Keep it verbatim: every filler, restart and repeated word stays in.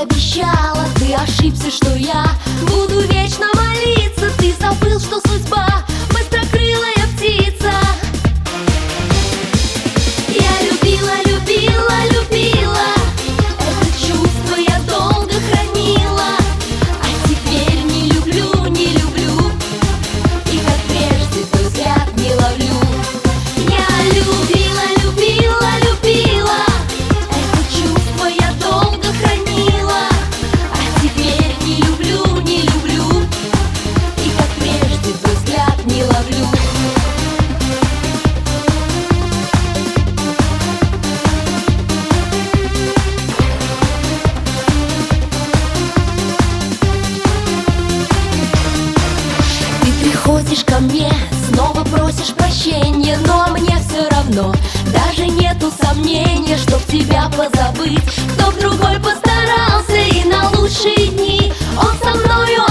обещала, ты ошибся, что я буду вечно молиться. Ты забыл, что судьба быстрокрылая птица. Я любила, любила, любила, это чувство я долго хранила. А теперь не люблю, не люблю, и как прежде твой взгляд не ловлю. Я любила, любила, любила, это чувство я долго хранила. А теперь не люблю, не люблю, и как прежде твой взгляд не ловлю. Приходишь ко мне, снова просишь прощения, но мне все равно, даже нету сомнения, чтоб тебя позабыть. Кто другой постарался, и на лучшие дни он со мною